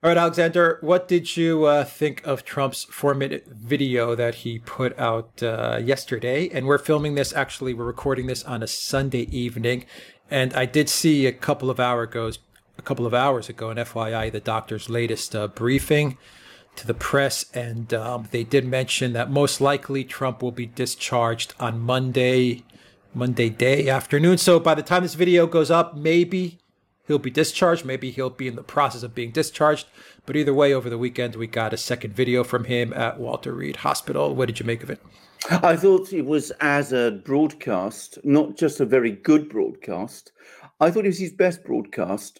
All right, Alexander, what did you think of Trump's 4 minute video that he put out yesterday? And we're filming this, actually, we're recording this on a Sunday evening. And I did see a couple of hours ago, an FYI, the doctor's latest briefing to the press. And they did mention that most likely Trump will be discharged on Monday day afternoon. So by the time this video goes up, maybe he'll be discharged. Maybe he'll be in the process of being discharged. But either way, over the weekend, we got a second video from him at Walter Reed Hospital. What did you make of it? I thought it was, as a broadcast, not just a very good broadcast. I thought it was his best broadcast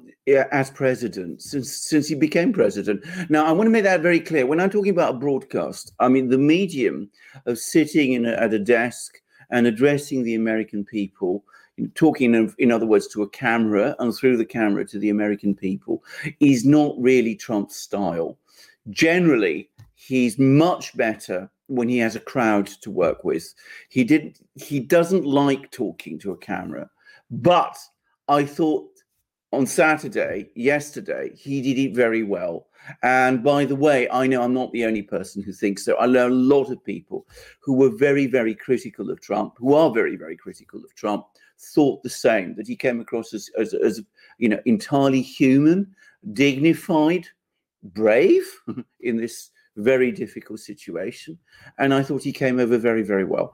as president since he became president. Now, I want to make that very clear. When I'm talking about a broadcast, I mean the medium of sitting at a desk and addressing the American people, talking, in other words, to a camera and through the camera to the American people, is not really Trump's style. Generally, he's much better when he has a crowd to work with. He doesn't like talking to a camera. But I thought on yesterday, he did it very well. And by the way, I know I'm not the only person who thinks so. I know a lot of people who were very, very critical of Trump, who are very, very critical of Trump, thought the same, that he came across as entirely human, dignified, brave in this very difficult situation. And I thought he came over very, very well.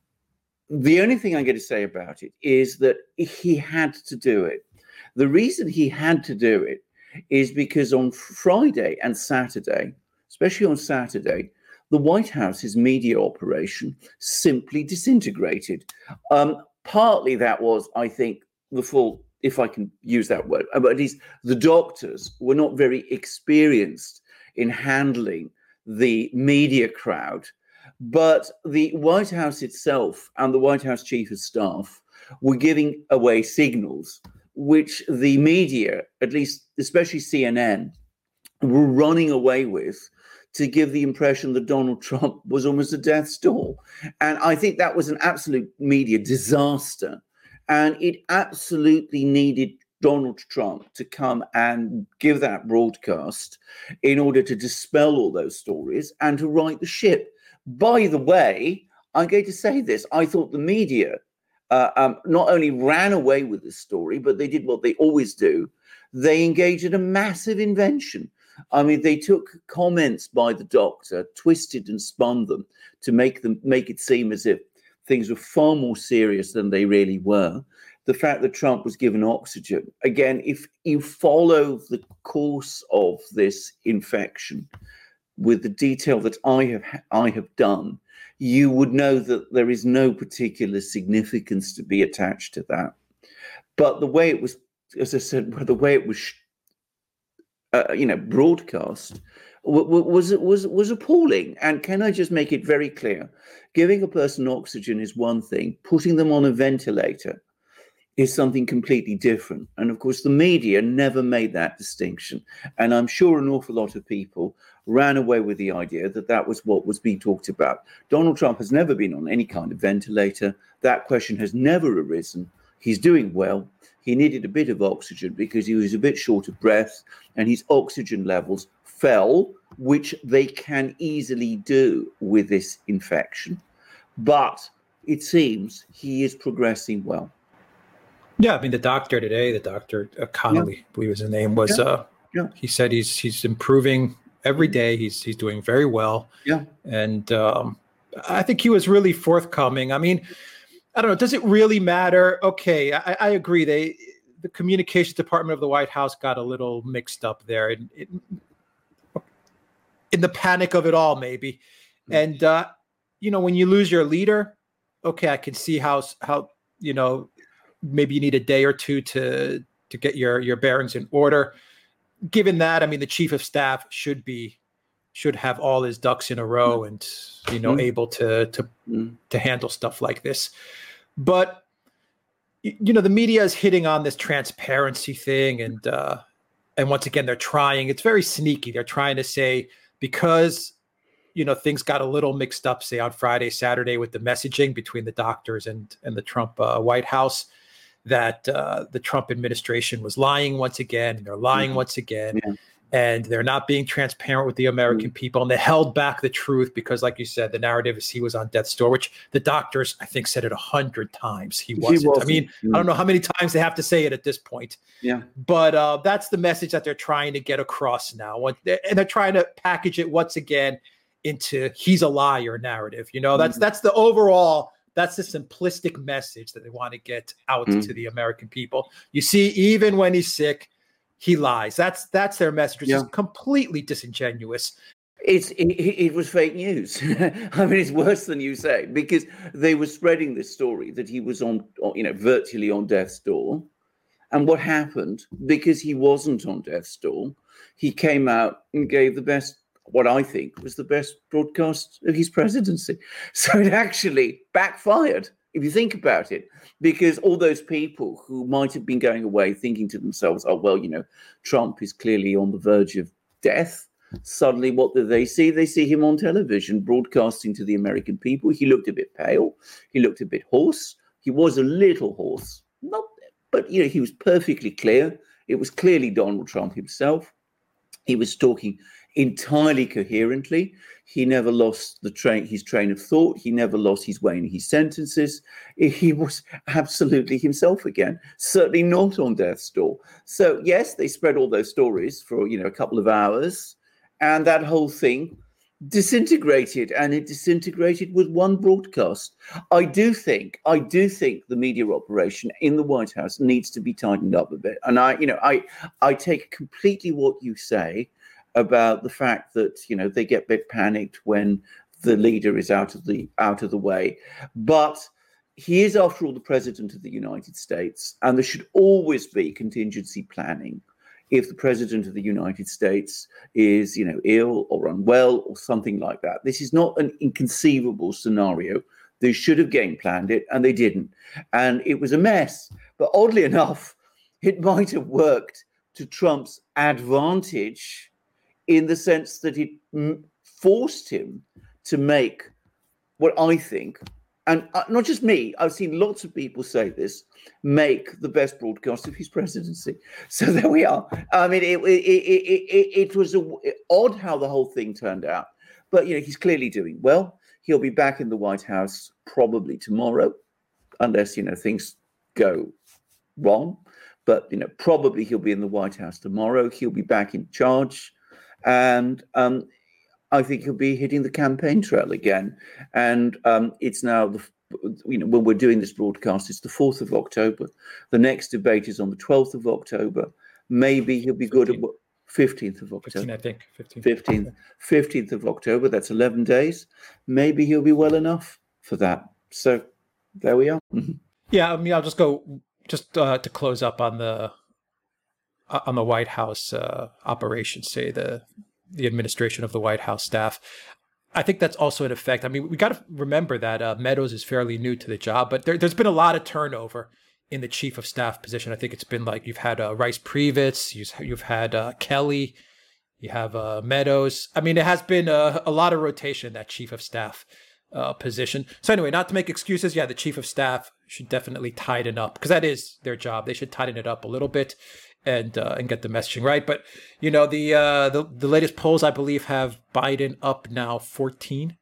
The only thing I'm going to say about it is that he had to do it. The reason he had to do it is because on Friday and Saturday, especially on Saturday, the White House's media operation simply disintegrated. Partly that was, I think, the fault, if I can use that word, but at least the doctors were not very experienced in handling the media crowd. But the White House itself and the White House chief of staff were giving away signals which the media, at least especially CNN, were running away with to give the impression that Donald Trump was almost at death's door. And I think that was an absolute media disaster. And it absolutely needed Donald Trump to come and give that broadcast in order to dispel all those stories and to right the ship. By the way, I'm going to say this. I thought the media not only ran away with the story, but they did what they always do. They engaged in a massive invention. I mean, they took comments by the doctor, twisted and spun them to make it seem as if things were far more serious than they really were. The fact that Trump was given oxygen, again, if you follow the course of this infection with the detail that I have done, you would know that there is no particular significance to be attached to that. But the way it was, as I said, the way it was broadcast was appalling. And can I just make it very clear? Giving a person oxygen is one thing. Putting them on a ventilator is something completely different. And of course, the media never made that distinction. And I'm sure an awful lot of people ran away with the idea that that was what was being talked about. Donald Trump has never been on any kind of ventilator. That question has never arisen. He's doing well. He needed a bit of oxygen because he was a bit short of breath, and his oxygen levels fell, which they can easily do with this infection. But it seems he is progressing well. Yeah, I mean, the doctor today, Dr. Connolly, I believe his name was, he said he's improving every day. He's doing very well. Yeah. And I think he was really forthcoming. I mean, I don't know. Does it really matter? Okay, I agree. The communications department of the White House got a little mixed up there in the panic of it all, maybe. And, when you lose your leader, okay, I can see how maybe you need a day or two to get your bearings in order. Given that, I mean, the chief of staff should have all his ducks in a row and, able to handle stuff like this. But, the media is hitting on this transparency thing. And once again, they're trying, it's very sneaky. They're trying to say, because, things got a little mixed up, say on Friday, Saturday with the messaging between the doctors and the Trump White House, that the Trump administration was lying once again, and they're lying once again. Yeah. and they're not being transparent with the American people, and they held back the truth because, like you said, the narrative is he was on death's door, which the doctors, I think, said it 100 times. He wasn't. I mean, I don't know how many times they have to say it at this point. Yeah. But that's the message that they're trying to get across now. And they're trying to package it once again into he's a liar narrative. That's the overall, that's the simplistic message that they want to get out to the American people. You see, even when he's sick, he lies. That's their message. It's just completely disingenuous. It was fake news. I mean, it's worse than you say, because they were spreading this story that he was on virtually on death's door. And what happened, because he wasn't on death's door, he came out and gave what I think was the best broadcast of his presidency. So it actually backfired, if you think about it, because all those people who might have been going away thinking to themselves, oh, well, Trump is clearly on the verge of death. Suddenly, what do they see? They see him on television broadcasting to the American people. He looked a bit pale. He looked a bit hoarse. He was a little hoarse, but he was perfectly clear. It was clearly Donald Trump himself. He was talking entirely coherently. He never lost his train of thought. He never lost his way in his sentences. He was absolutely himself again, certainly not on death's door. So, yes, they spread all those stories for, a couple of hours, and that whole thing disintegrated, and it disintegrated with one broadcast. I do think the media operation in the White House needs to be tightened up a bit. And I take completely what you say about the fact that they get a bit panicked when the leader is out of the way, but he is, after all, the president of the United States, and there should always be contingency planning if the president of the United States is ill or unwell or something like that. This is not an inconceivable scenario. They should have game planned it, and they didn't, and it was a mess. But oddly enough, it might have worked to Trump's advantage, in the sense that it forced him to make what I think, and not just me, I've seen lots of people say this, make the best broadcast of his presidency. So there we are. I mean, it was odd how the whole thing turned out. But, he's clearly doing well. He'll be back in the White House probably tomorrow, unless, things go wrong. But, probably he'll be in the White House tomorrow. He'll be back in charge. And I think he'll be hitting the campaign trail again. And it's now, when we're doing this broadcast, it's the 4th of October. The next debate is on the 12th of October. Maybe he'll be 15th. Good at 15th of October. 15, I think. 15th of October. That's 11 days. Maybe he'll be well enough for that. So there we are. Yeah, I mean, I'll just go to close up on the White House operation, say the administration of the White House staff. I think that's also an effect. I mean, we got to remember that Meadows is fairly new to the job, but there's been a lot of turnover in the chief of staff position. I think it's been like you've had Rice Previtz, you've had Kelly, you have Meadows. I mean, it has been a lot of rotation in that chief of staff position. So anyway, not to make excuses, the chief of staff should definitely tighten up, because that is their job. They should tighten it up a little bit and get the messaging right. But the latest polls, I believe, have Biden up now 14.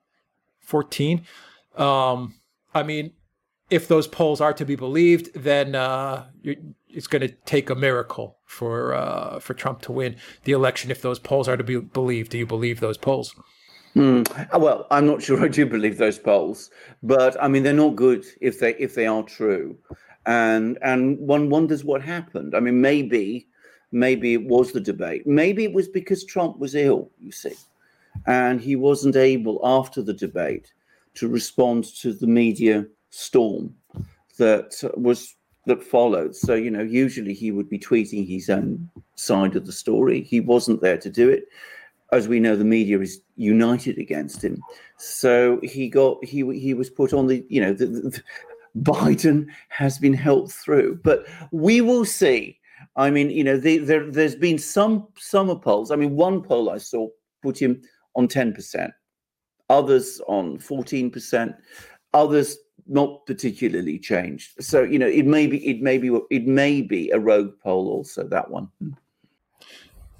I mean, if those polls are to be believed, then it's going to take a miracle for Trump to win the election. If those polls are to be believed, do you believe those polls? Well, I'm not sure I do believe those polls, but I mean, they're not good if they are true. And one wonders what happened. I mean, maybe it was the debate. Maybe it was because Trump was ill, you see, and he wasn't able after the debate to respond to the media storm that followed. So, usually he would be tweeting his own side of the story. He wasn't there to do it. As we know, the media is united against him. So he was put on the Biden has been helped through, but we will see. I mean, there's been some summer polls. I mean, one poll I saw put him on 10%, others on 14%, others not particularly changed. So it may be a rogue poll also, that one.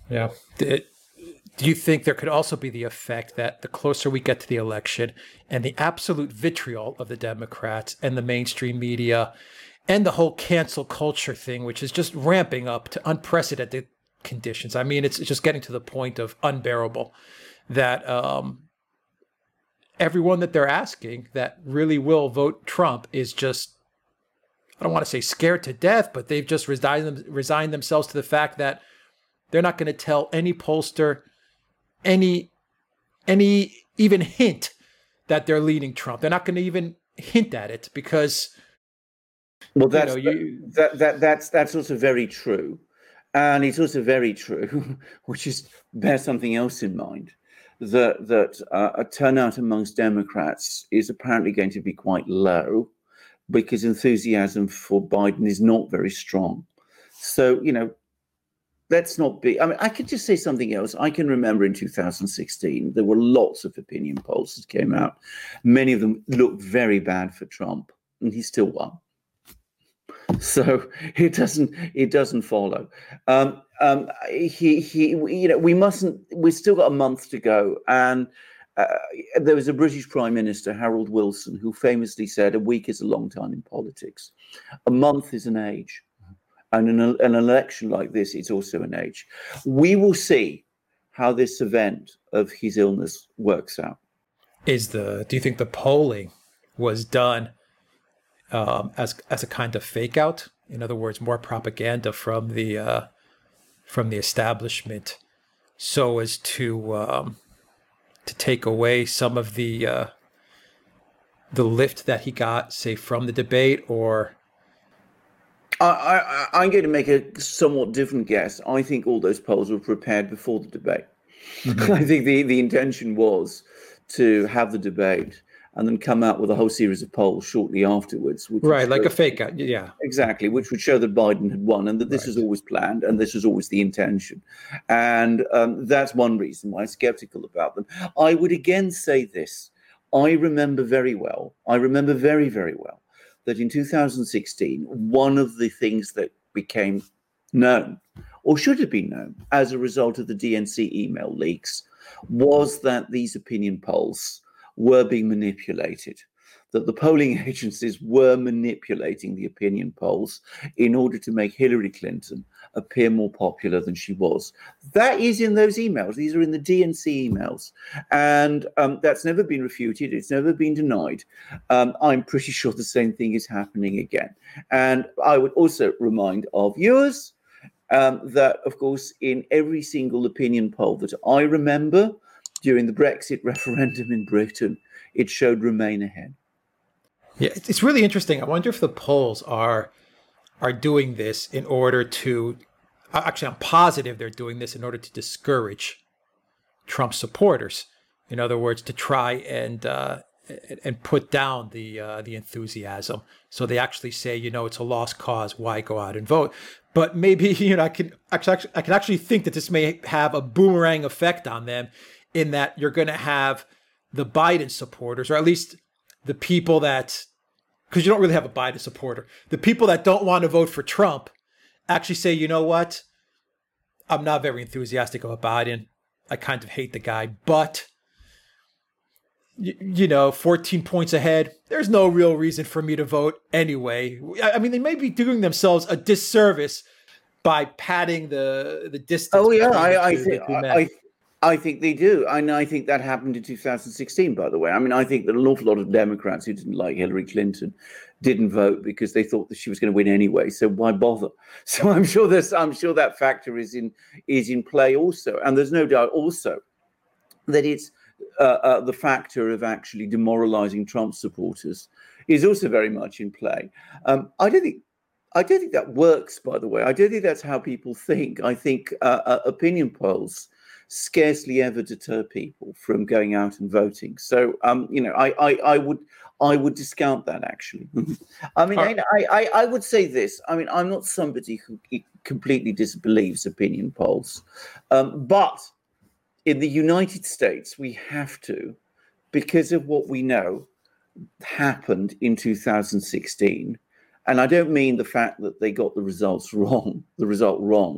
Yeah. Do you think there could also be the effect that the closer we get to the election and the absolute vitriol of the Democrats and the mainstream media and the whole cancel culture thing, which is just ramping up to unprecedented conditions? I mean, it's just getting to the point of unbearable that everyone that they're asking that really will vote Trump is just, I don't want to say scared to death, but they've just resigned themselves to the fact that they're not going to tell any pollster any even hint that they're leading Trump. They're not going to even hint at it because that's also very true, and it's also very true, which is bear something else in mind, that a turnout amongst Democrats is apparently going to be quite low because enthusiasm for Biden is not very strong. So let's not be. I mean, I could just say something else. I can remember in 2016, there were lots of opinion polls that came out. Many of them looked very bad for Trump, and he still won. So it doesn't follow. We mustn't. We've still got a month to go, and there was a British Prime Minister, Harold Wilson, who famously said, "A week is a long time in politics. A month is an age." And an election like this, it's also an age. We will see how this event of his illness works out. Do you think the polling was done as a kind of fake out? In other words, more propaganda from the establishment, so as to take away some of the lift that he got, say, from the debate, or? I'm going to make a somewhat different guess. I think all those polls were prepared before the debate. Mm-hmm. I think the intention was to have the debate and then come out with a whole series of polls shortly afterwards. Right, like a fake out, yeah. Exactly, which would show that Biden had won and that this was always planned and this was always the intention. And that's one reason why I'm skeptical about them. I would again say this. I remember very, very well, that in 2016, one of the things that became known, or should have been known, as a result of the DNC email leaks, was that these opinion polls were being manipulated, that the polling agencies were manipulating the opinion polls in order to make Hillary Clinton appear more popular than she was. That is in those emails. These are in the DNC emails. And that's never been refuted. It's never been denied. I'm pretty sure the same thing is happening again. And I would also remind our viewers that, of course, in every single opinion poll that I remember during the Brexit referendum in Britain, it showed Remain ahead. Yeah, it's really interesting. I wonder if the polls are doing this in order to, actually, I'm positive they're doing this in order to discourage Trump supporters. In other words, to try and put down the enthusiasm. So they actually say, it's a lost cause. Why go out and vote? But maybe, I can actually think that this may have a boomerang effect on them, in that you're going to have the Biden supporters, or at least the people that, because you don't really have a Biden supporter, the people that don't want to vote for Trump actually say, you know what? I'm not very enthusiastic about Biden. I kind of hate the guy, but 14 points ahead, there's no real reason for me to vote anyway. I mean, they may be doing themselves a disservice by padding the distance. Oh yeah, I think they do. And I think that happened in 2016, by the way. I mean, I think that an awful lot of Democrats who didn't like Hillary Clinton didn't vote because they thought that she was going to win anyway. So why bother? So I'm sure that factor is in play also. And there's no doubt also that it's the factor of actually demoralizing Trump supporters is also very much in play. I don't think that works, by the way. I don't think that's how people think. I think opinion polls scarcely ever deter people from going out and voting. So, I would discount that, actually. I mean, I would say this. I mean, I'm not somebody who completely disbelieves opinion polls, but in the United States, we have to, because of what we know happened in 2016. And I don't mean the fact that they got the result wrong,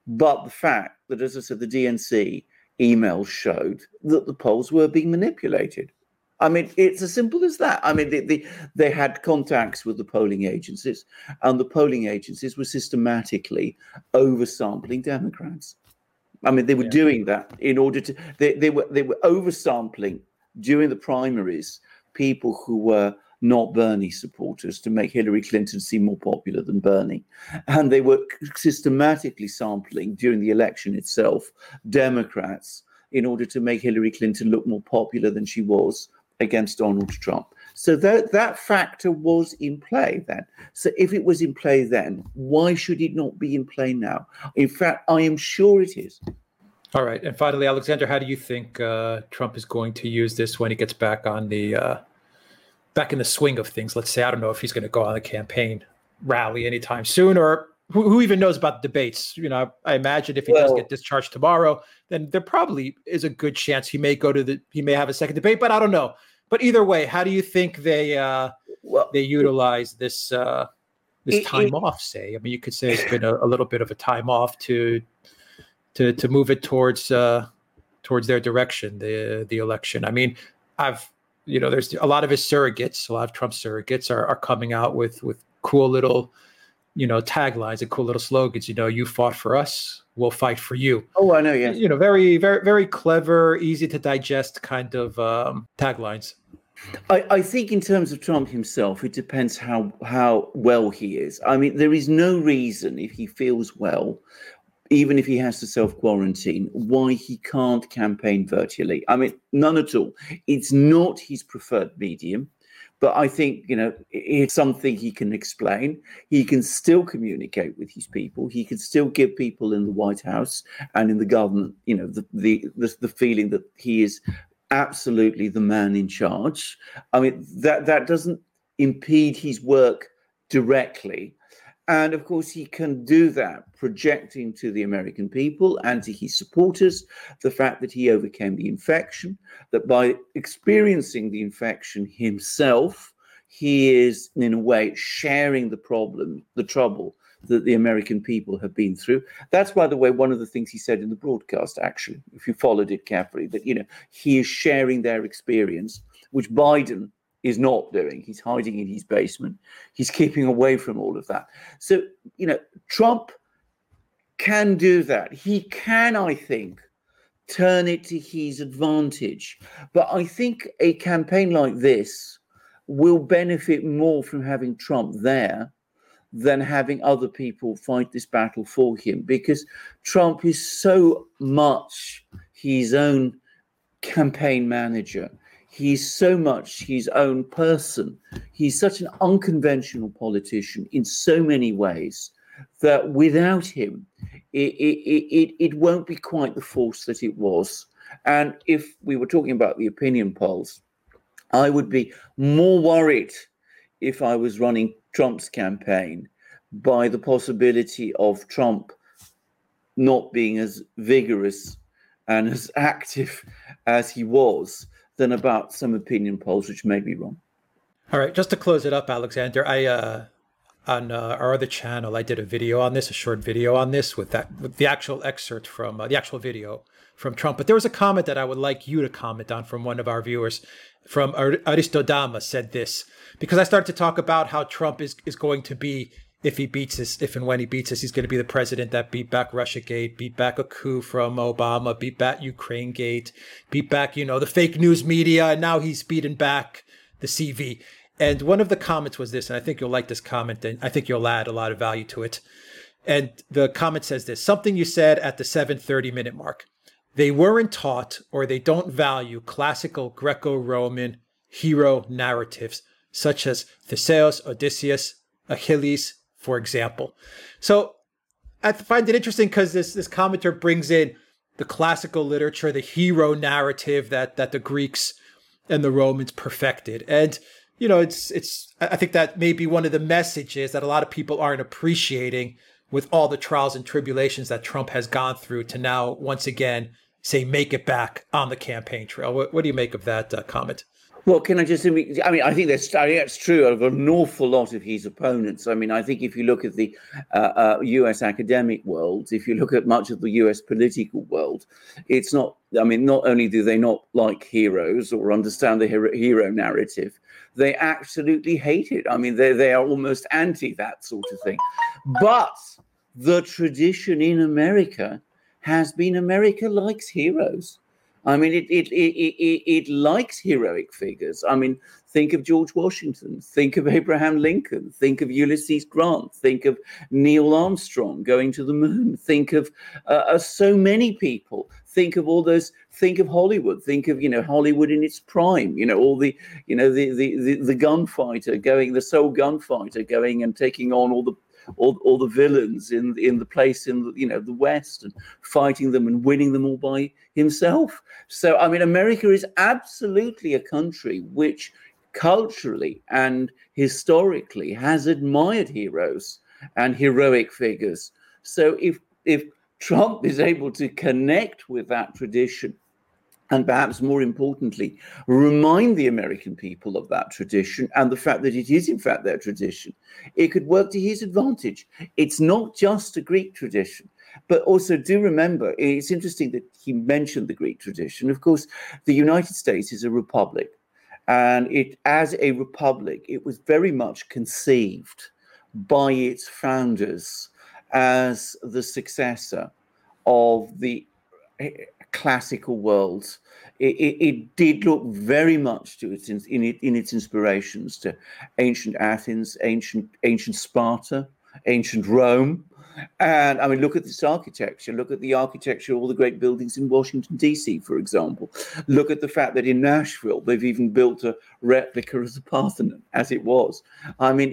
But the fact that, as I said, the DNC emails showed that the polls were being manipulated. I mean, it's as simple as that. I mean, they had contacts with the polling agencies, and the polling agencies were systematically oversampling Democrats. I mean, they were doing that in order to. They were oversampling during the primaries people who were not Bernie supporters to make Hillary Clinton seem more popular than Bernie, and they were systematically sampling during the election itself Democrats in order to make Hillary Clinton look more popular than she was against Donald Trump. So that factor was in play then. So if it was in play then, why should it not be in play now? In fact, I am sure it is. All right. And finally, Alexander, how do you think Trump is going to use this when he gets back on the back in the swing of things? Let's say, I don't know if he's going to go on a campaign rally anytime soon, or who even knows about the debates? You know, I imagine if he does get discharged tomorrow, then there probably is a good chance he may have a second debate, but I don't know. But either way, how do you think they utilize this time off? Say, I mean, you could say it's been a little bit of a time off to move it towards their direction, the election. I mean, there's a lot of his surrogates, a lot of Trump's surrogates are coming out with cool little, taglines and cool little slogans. You fought for us, we'll fight for you. Oh, I know, yes. Very, very, very clever, easy to digest kind of taglines. I think in terms of Trump himself, it depends how well he is. I mean, there is no reason if he feels well, even if he has to self-quarantine, why he can't campaign virtually. I mean, none at all. It's not his preferred medium. But I think, it's something he can explain. He can still communicate with his people. He can still give people in the White House and in the government, the feeling that he is absolutely the man in charge. I mean, that doesn't impede his work directly. And of course, he can do that, projecting to the American people and to his supporters the fact that he overcame the infection, that by experiencing the infection himself, he is, in a way, sharing the trouble that the American people have been through. That's, by the way, one of the things he said in the broadcast, actually, if you followed it carefully, that, he is sharing their experience, which Biden is not doing. He's hiding in his basement. He's keeping away from all of that. So, Trump can do that. He can, I think, turn it to his advantage. But I think a campaign like this will benefit more from having Trump there than having other people fight this battle for him, because Trump is so much his own campaign manager. He's so much his own person. He's such an unconventional politician in so many ways that without him, it won't be quite the force that it was. And if we were talking about the opinion polls, I would be more worried if I was running Trump's campaign by the possibility of Trump not being as vigorous and as active as he was than about some opinion polls, which may be wrong. All right, just to close it up, Alexander, on our other channel, I did a short video on this with the actual excerpt from the actual video from Trump. But there was a comment that I would like you to comment on from one of our viewers, from Aristodama, said this, because I started to talk about how Trump is going to be, if and when he beats us, he's going to be the president that beat back Russiagate, beat back a coup from Obama, beat back Ukrainegate, beat back, the fake news media, and now he's beaten back the CV. And one of the comments was this, and I think you'll like this comment, and I think you'll add a lot of value to it. And the comment says this: something you said at the 7:30-minute mark. They weren't taught, or they don't value, classical Greco-Roman hero narratives, such as Theseus, Odysseus, Achilles, for example. So I find it interesting because this commenter brings in the classical literature, the hero narrative that the Greeks and the Romans perfected. And, I think that may be one of the messages that a lot of people aren't appreciating with all the trials and tribulations that Trump has gone through to now, once again, say, make it back on the campaign trail. What do you make of that comment? Well, can I just? I mean, I think that's true of an awful lot of his opponents. I mean, I think if you look at the U.S. academic world, if you look at much of the U.S. political world, it's not. I mean, not only do they not like heroes or understand the hero narrative, they absolutely hate it. I mean, they are almost anti that sort of thing. But the tradition in America has been America likes heroes. I mean, it likes heroic figures. I mean, think of George Washington, think of Abraham Lincoln, think of Ulysses Grant, think of Neil Armstrong going to the moon, think of so many people. Think of all those. Think of Hollywood. Think of Hollywood in its prime. All the the gunfighter going, the sole gunfighter going and taking on all the villains in the place in the West and fighting them and winning them all by himself. So I mean, America is absolutely a country which culturally and historically has admired heroes and heroic figures. So if Trump is able to connect with that tradition, and perhaps more importantly, remind the American people of that tradition and the fact that it is in fact their tradition, it could work to his advantage. It's not just a Greek tradition, but also do remember, it's interesting that he mentioned the Greek tradition. Of course, the United States is a republic, and as a republic, it was very much conceived by its founders as the successor of the classical world. It did look very much to its inspirations to ancient Athens, ancient Sparta, ancient Rome. And I mean, look at this architecture. Look at the architecture of all the great buildings in Washington, D.C., for example. Look at the fact that in Nashville, they've even built a replica of the Parthenon as it was. I mean,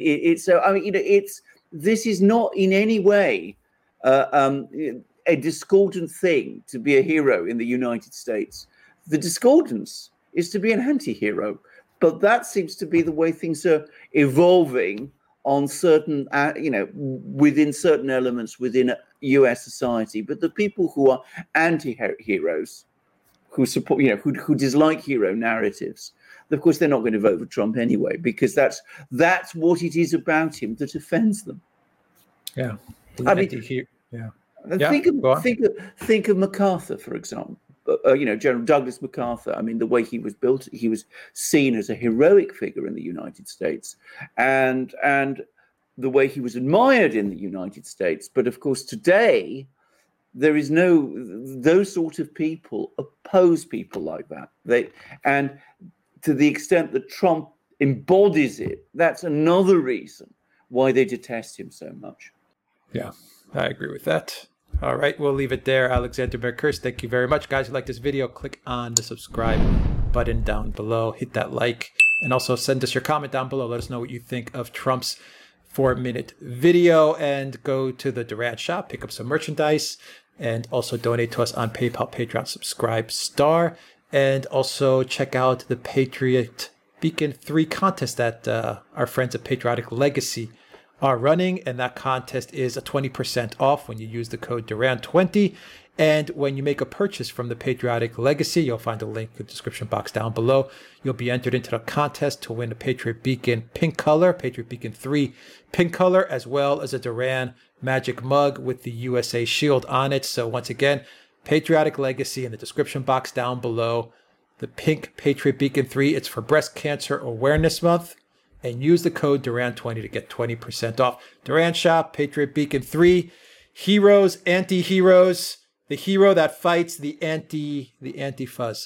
this is not in any way a discordant thing to be a hero in the United States. The discordance is to be an anti-hero. But that seems to be the way things are evolving on certain, within certain elements within U.S. society. But the people who are anti-heroes, who support, who dislike hero narratives, of course, they're not going to vote for Trump anyway, because that's what it is about him that offends them. Yeah. I mean, think of MacArthur, for example. General Douglas MacArthur. I mean, the way he was built, he was seen as a heroic figure in the United States, and the way he was admired in the United States. But of course, today there is those sort of people oppose people like that. And to the extent that Trump embodies it, that's another reason why they detest him so much. Yeah, I agree with that. All right, we'll leave it there. Alexander Mercurs, thank you very much. Guys, if you like this video, click on the subscribe button down below. Hit that like, and also send us your comment down below. Let us know what you think of Trump's 4-minute video, and go to the Durant shop, pick up some merchandise, and also donate to us on PayPal, Patreon, Subscribestar, and also check out the Patriot Beacon 3 contest that our friends at Patriotic Legacy are running, and that contest is a 20% off when you use the code Durant20. And when you make a purchase from the Patriotic Legacy, you'll find a link in the description box down below. You'll be entered into the contest to win a Patriot Beacon pink color, Patriot Beacon 3 pink color, as well as a Durant Magic mug with the USA shield on it. So once again, Patriotic Legacy in the description box down below. The pink Patriot Beacon 3, it's for Breast Cancer Awareness Month. And use the code Durant20 to get 20% off. Durant shop, Patriot Beacon 3, heroes, anti-heroes, the hero that fights the anti-fuzz.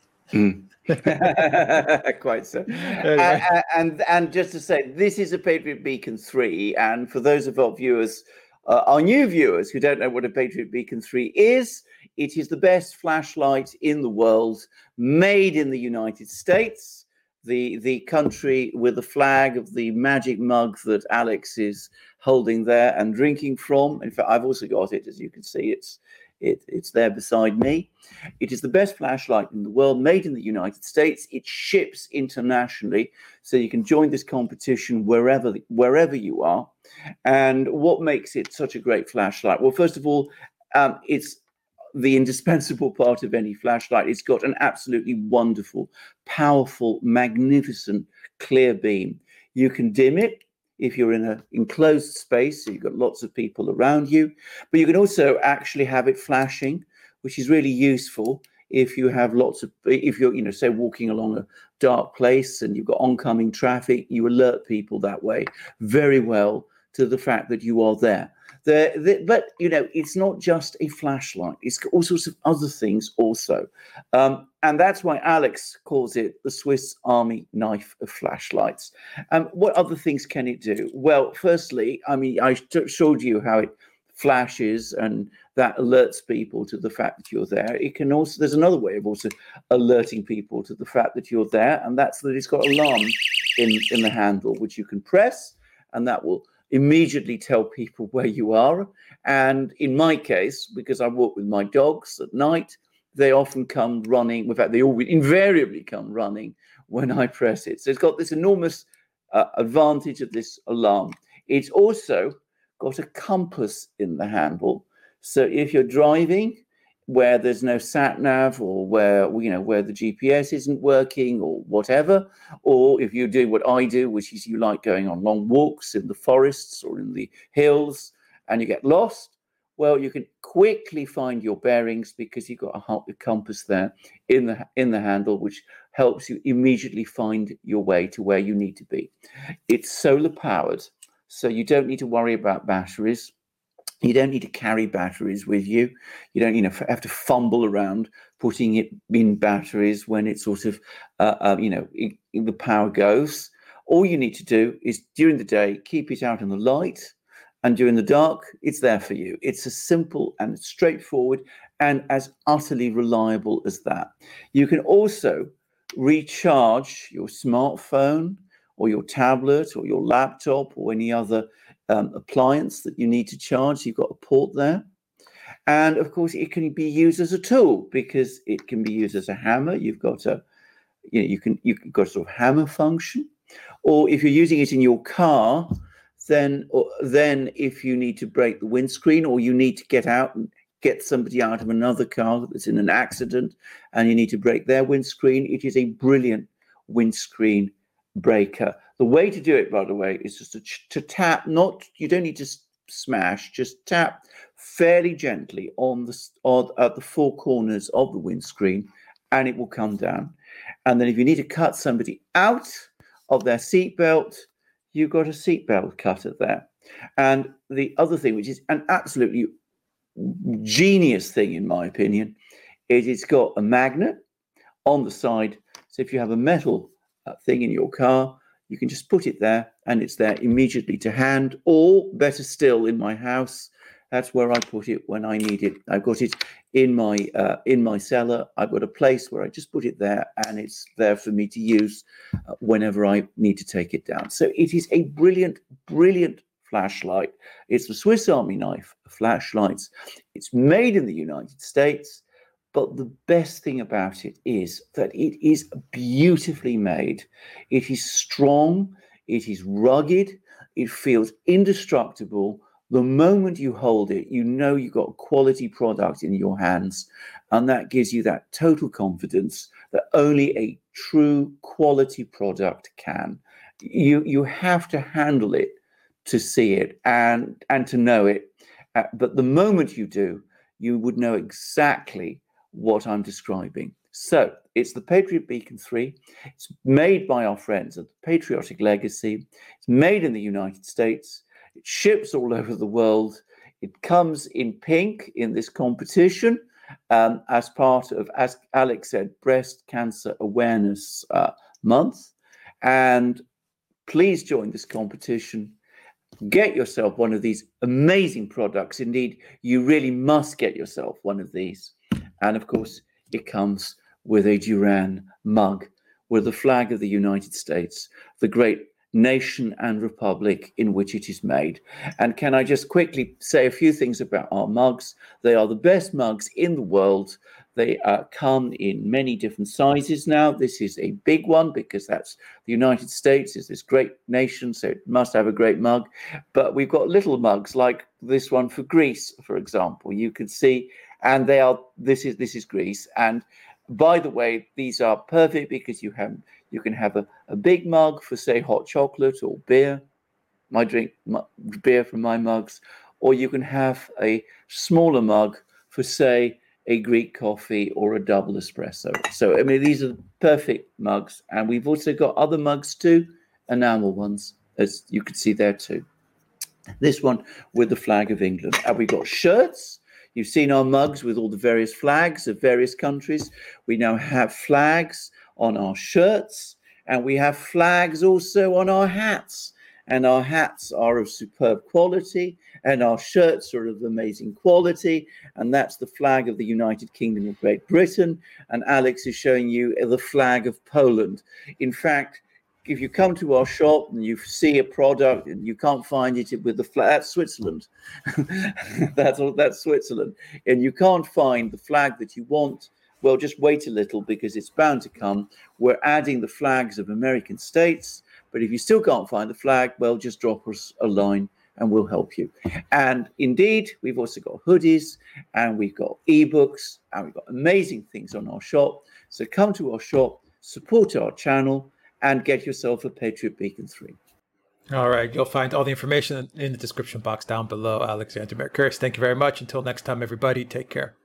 Quite so. And just to say, this is a Patriot Beacon 3, and for those of our viewers, our new viewers who don't know what a Patriot Beacon 3 is, it is the best flashlight in the world, made in the United States. The country with the flag of the magic mug that Alex is holding there and drinking from. In fact, I've also got it, as you can see. It's there beside me. It is the best flashlight in the world, made in the United States. It ships internationally, so you can join this competition wherever you are. And what makes it such a great flashlight? Well, first of all, it's the indispensable part of any flashlight. It's got an absolutely wonderful, powerful, magnificent, clear beam. You can dim it if you're in an enclosed space, so you've got lots of people around you, but you can also actually have it flashing, which is really useful if you have if you're, say, walking along a dark place and you've got oncoming traffic. You alert people that way very well to the fact that you are there. But it's not just a flashlight. It's got all sorts of other things also. And that's why Alex calls it the Swiss Army knife of flashlights. What other things can it do? Well, firstly, I showed you how it flashes and that alerts people to the fact that you're there. It can also, there's another way of also alerting people to the fact that you're there, and that's that it's got an alarm in the handle, which you can press, and that will immediately tell people where you are. And in my case, because I walk with my dogs at night, they often come running. In fact, they always invariably come running when I press it. So it's got this enormous advantage of this alarm. It's also got a compass in the handle. So if you're driving where there's no sat nav, or where the GPS isn't working or whatever, or if you do what I do, which is you like going on long walks in the forests or in the hills and you get lost, well, you can quickly find your bearings because you've got a compass there in the handle, which helps you immediately find your way to where you need to be. It's solar powered, so you don't need to worry about batteries. You don't need to carry batteries with you. You don't have to fumble around putting it in batteries when it's sort of, the power goes. All you need to do is during the day, keep it out in the light, and during the dark, it's there for you. It's as simple and straightforward and as utterly reliable as that. You can also recharge your smartphone or your tablet or your laptop or any other appliance that you need to charge. You've got a port there. And of course, it can be used as a tool because it can be used as a hammer. You've got you've got a sort of hammer function. Or if you're using it in your car, then if you need to break the windscreen, or you need to get out and get somebody out of another car that's in an accident and you need to break their windscreen, it is a brilliant windscreen breaker. The way to do it, by the way, is just to tap. You don't need to smash. Just tap fairly gently at the four corners of the windscreen, and it will come down. And then, if you need to cut somebody out of their seatbelt, you've got a seatbelt cutter there. And the other thing, which is an absolutely genius thing, in my opinion, is it's got a magnet on the side. So if you have a metal thing in your car, you can just put it there and it's there immediately to hand. Or better still, in my house, that's where I put it when I need it. I've got it in my cellar. I've got a place where I just put it there and it's there for me to use whenever I need to take it down. So it is a brilliant, brilliant flashlight. It's the Swiss Army knife of flashlights. It's made in the United States. But the best thing about it is that it is beautifully made. It is strong. It is rugged. It feels indestructible. The moment you hold it, you know you've got a quality product in your hands. And that gives you that total confidence that only a true quality product can. You have to handle it to see it and to know it. But the moment you do, you would know exactly what I'm describing. So it's the Patriot Beacon 3. It's made by our friends at the Patriotic Legacy. It's made in the United States. It ships all over the world. It comes in pink in this competition as part of, as Alex said, Breast Cancer Awareness Month. And please join this competition. Get yourself one of these amazing products. Indeed, you really must get yourself one of these. And of course, it comes with a Duran mug with the flag of the United States, the great nation and republic in which it is made. And can I just quickly say a few things about our mugs? They are the best mugs in the world. They come in many different sizes now. This is a big one because that's the United States is this great nation, so it must have a great mug. But we've got little mugs like this one for Greece, for example. You can see, and they are. This is Greece. And by the way, these are perfect because you can have a big mug for, say, hot chocolate or beer. Beer from my mugs, or you can have a smaller mug for, say, a Greek coffee or a double espresso. So, I mean, these are perfect mugs. And we've also got other mugs too, enamel ones, as you can see there too. This one with the flag of England. And we've got shirts. You've seen our mugs with all the various flags of various countries. We now have flags on our shirts, and we have flags also on our hats. And our hats are of superb quality, and our shirts are of amazing quality. And that's the flag of the United Kingdom of Great Britain. And Alex is showing you the flag of Poland. In fact, if you come to our shop and you see a product and you can't find it with the flag, that's Switzerland. that's Switzerland. And you can't find the flag that you want, well, just wait a little because it's bound to come. We're adding the flags of American states. But if you still can't find the flag, well, just drop us a line and we'll help you. And indeed, we've also got hoodies, and we've got ebooks, and we've got amazing things on our shop. So come to our shop, support our channel, and get yourself a Patriot Beacon 3. All right. You'll find all the information in the description box down below. Alexander Mercouris, thank you very much. Until next time, everybody, take care.